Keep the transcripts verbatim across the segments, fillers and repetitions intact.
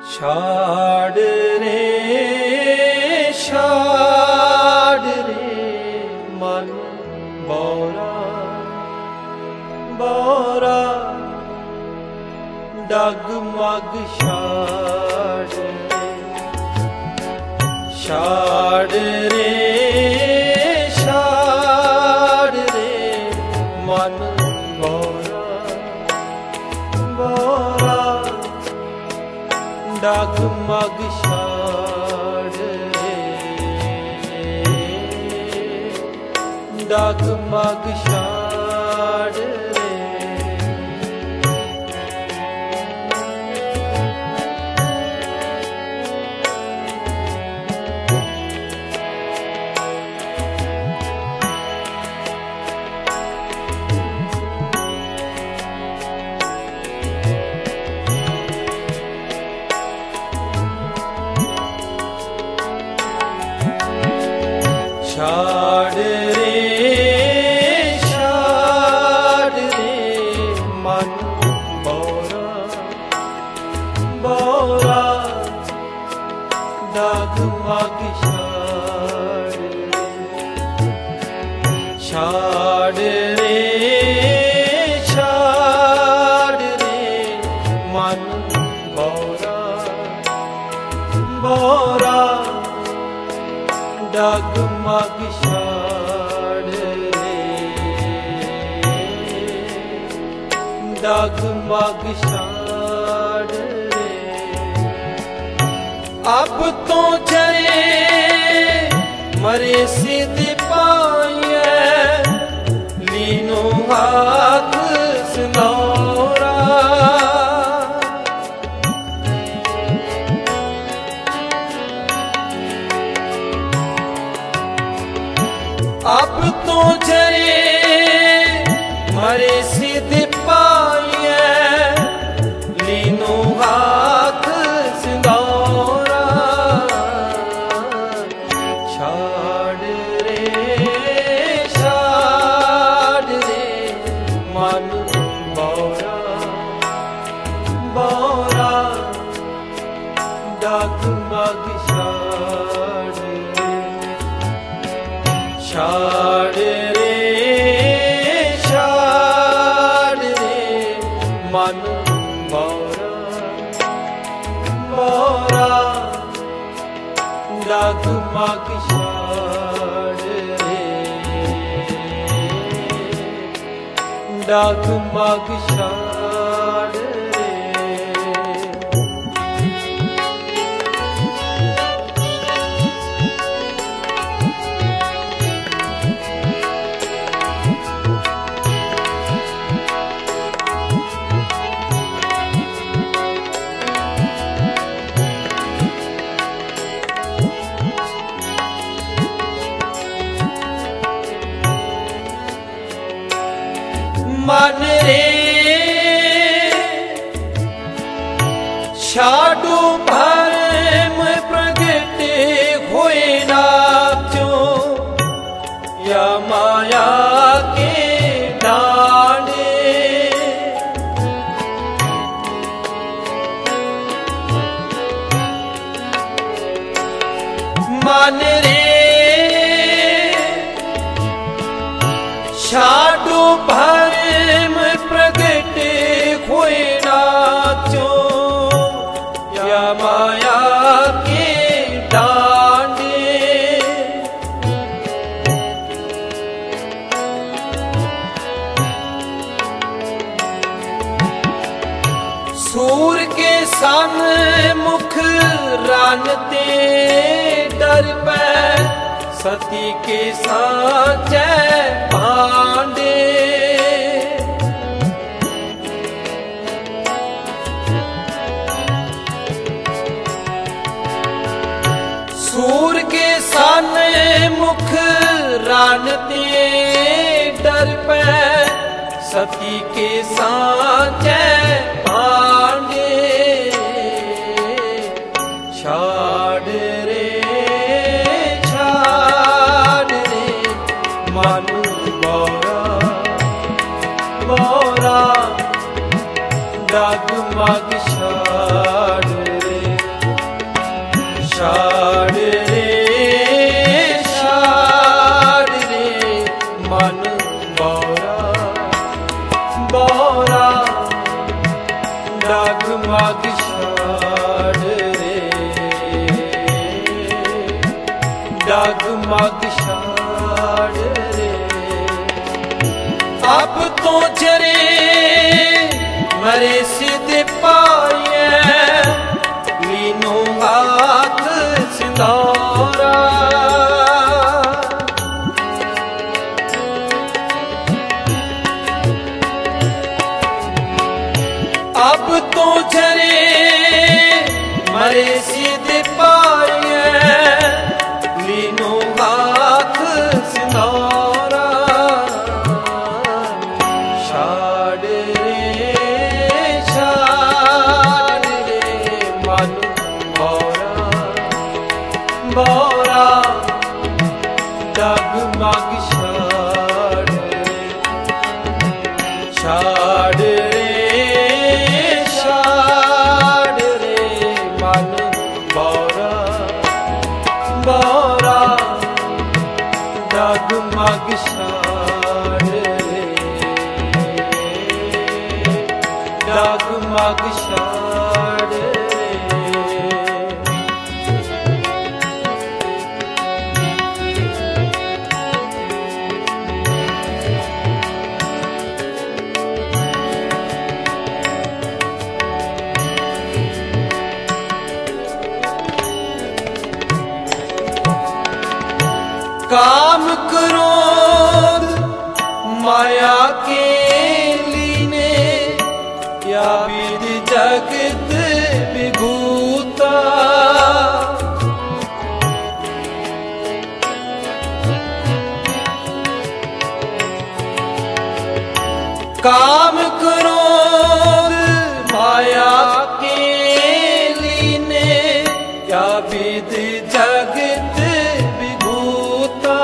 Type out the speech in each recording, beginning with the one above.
ਛਾੜ ਰੇ ਛਾੜ ਰੇ ਮਨ ਬੋਰਾ ਬੋਰਾ ਡਗਮਗ ਛਾੜ ਛਾੜ ਰੇ ਛਾੜ ਰੇ ਮਨ ਬੋਰਾ ਬੋਰਾ ਡਗਮਗ ਛਾੜ ਡਗਮਗ ਛਾੜ ਛਾੜ ਰੇ ਛਾੜ ਰੇ ਮਨ ਬੋਰਾ ਬੋਰਾ ਡਗਮਗ ਛਾੜ ਛਾੜ ਰੇ ਛਾੜ ਰੇ ਮਨ ਬੋਰਾ ਬੋਰਾ ਡਗਮਗ ਛਾੜ ਡਗਮਗ ਛਾੜ ਅਬ ਤੋਂ ਚਰੇ ਮਰੇ ਸਿਧ ਪਾਈਐ ਲੀਨੋ ਹਾਥ ਸੰਦੌਰਾ ਅਬ ਤੋਂ ਚਰੇ ਮਰੇ ਸਿਧ ਪਾਈਐ ਲੀਨੋ ਹਾਥ ਸੰਦੌਰਾ ਛਾੜ ਰੇ ਛਾੜ ਰੇ ਮਨ ਬੋਰਾ ਬੋਰਾ ਡਗਮਗ ਛਾੜ ਛਾੜ ਰੇ ਛਾੜ ਰੇ ਮਨ ਬੋਰਾ ਬੋਰਾ ਡਗਮਗ ਛਾੜ ਡਗਮਗ ਛਾੜ ਮਨ ਰੇ ਛਾਡੂ ਭਰਮ ਪ੍ਰਗਟੇ ਹੋਏ ਨਾਚੋ ਯਾ ਮਾਇਆ ਕੇ ਡਾਂਡੇ ਮਨ ਰੇ ਛਾਡੂ ਭਰਮ ਪ੍ਰਗਟੇ ਹੋਏ ਨਾਚੋ ਯਾ ਮਾਇਆ ਕੇ ਡਾਂਡੇ ਸੂਰ ਕੇ ਸਨ ਮੁਖ ਰਨ ਤੇ ਡਰ ਪੈ ਸਤੀ ਕੇ ਸਾਚੈ ਭਾਂਡੇ ਸੂਰ ਕੇ ਸਨ ਮੁਖ ਰਨ ਤੇ ਡਰ ਪੈ ਸਤੀ ਕੇ ਸਾਚੈ ਭਾਂਡੇ ਛਾੜ ਰੇ ਛਾੜ ਰੇ ਮਨ ਬੋਰਾ ਬੋਰਾ ਡਗਮਗ ਛਾੜ ਰੇ डगमग छाड़ रे, डगमग छाड़ रे। अब तो जरे मरे सिद्ध पाए, मीनू हाथ सिंदूरा। अब तो जरे मरे सिद्ध पाए, मीनू हाथ सिंदूरा। छाड़ रे छाड़ रे मन बोरा, बोरा डगमग छाड़ रे, छाड़ रे छाड़ रे मन बोरा, बोरा डगमग छाड़ रे, डगमग छाड़ रे। काम क्रोध माया के लीने, क्या विध जगत विभूता। काम क्रोध माया के लीने, क्या विध जगत विभूता।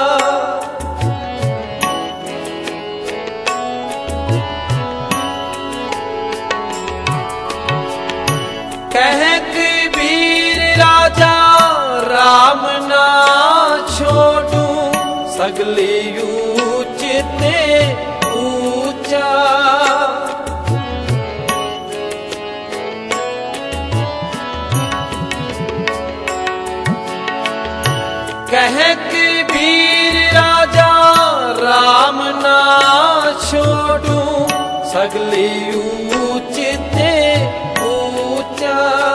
कह कबीर राजा राम ना छोड़ू, सगले ऊंचते ऊंचा। कह कबीर राजा राम ना छोड़ू, सगले ऊंचते ऊंचा।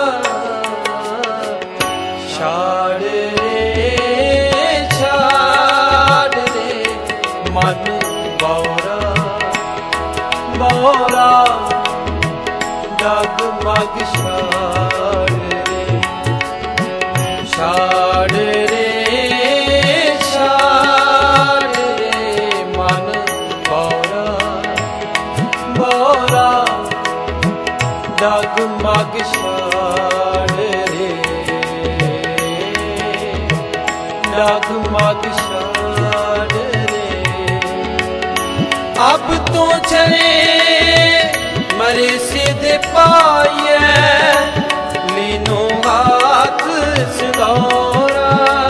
छाड़ रे छाड़ रे मन बोरा, बोरा डगमग छाड़ रे, छाड़ रे छाड़ रे मन बोरा, बोरा डगमग छाड़ रे, डगमग छाड़ रे। अब तो चले मरे सिद्ध पाए, मीनू हाथ सिंदूरा।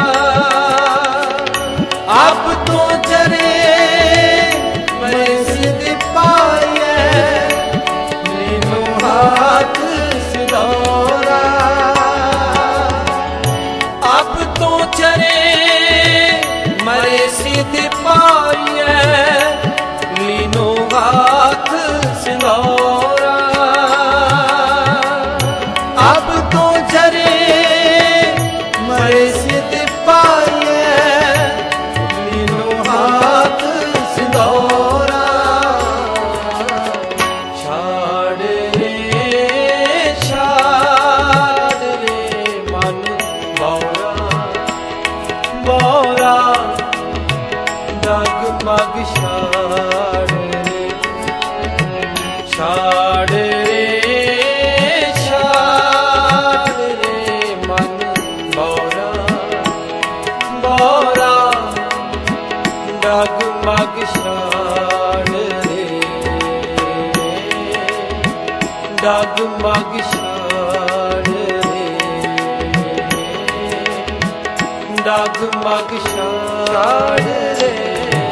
अब तो चले मरे सिद्ध पाए, मीनू हाथ सिंदूरा। अब तो चले मरे सिद्ध पाए, मीनू हाथ सिंदूरा। अब तो जरे मरे सिद्ध पाए, मीनू हाथ सिंदूरा। छाड़ रे छाड़ रे मन बोरा, बोरा डगमग छाड़ रे, छाड़ रे छाड़ रे मन बोरा, बोरा डगमग छाड़ रे, डगमग छाड़ रे, डगमग छाड़ रे।